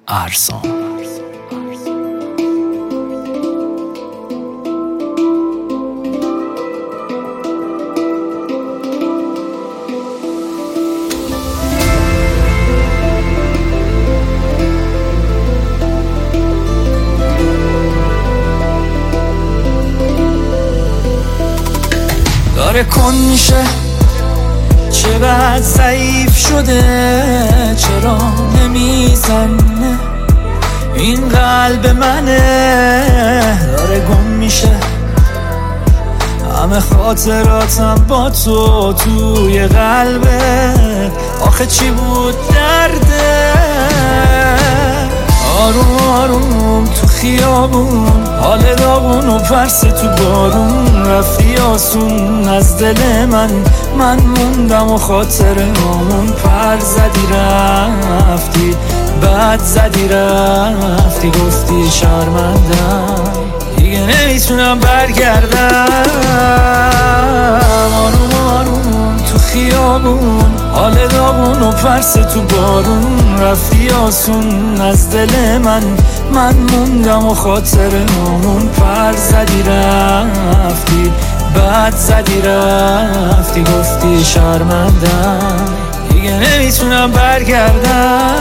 ارسام. داره کن میشه، چقدر ضعیف شده، چرا نمیزنه این قلب منه. داره گم میشه، همه خاطراتم با تو توی قلبه. آخه چی بود درده؟ آروم آروم تو خیابون، حال داغون و پرس تو بارون. رفتی آسون از دل من موندم و خاطرهامون. پر زدی رفتی، بعد زدی رفتی، گفتی شرمندم دیگه نمیتونم برگردم. آروم آروم تو خیابون، حال داغون و پرس تو بارون. رفتی آسون از دل من موندم و خاطرهامون. پر زدی رفتی، بعد زدی رفتی، گفتی شرمندم دیگه نمیتونم برگردم.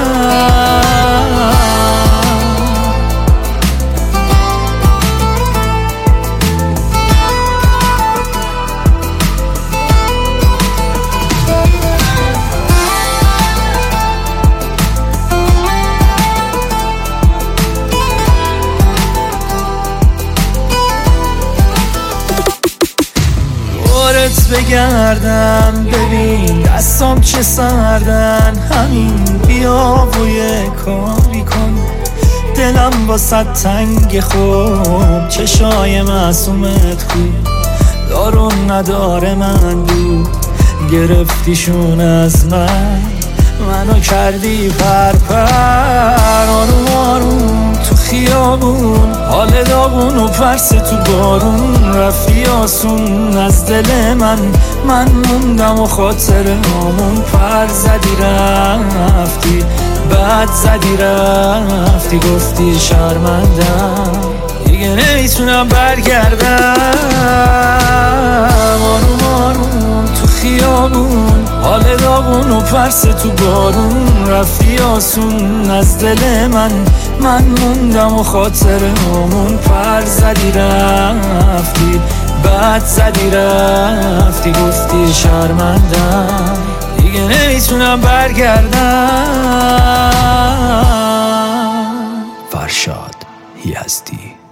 بگردم ببین دستام چه سردن، همین بیا و یه کاری کن. دلم واسه تنگ خوب، چشای معصومت خوب، دارون نداره من دو. گرفتیشون از منو کردی پرپر. آروم آروم تو خیابون، حال داغون و پرس تو بارون. رفتی آسون از دل من موندم و خاطرهامون. پر زدی رفتی، بعد زدی رفتی، گفتی شرمندم دیگه نمیتونم برگردم. آروم آروم تو خیابون، حال داغون و پرس تو بارون. رفتی آسون از دل من موندم و خاطرهامون. پر زدی رفتی، بعد زدی رفتی، گفتی شرمندم دیگه نمیتونم برگردم. فرشاد یزدی.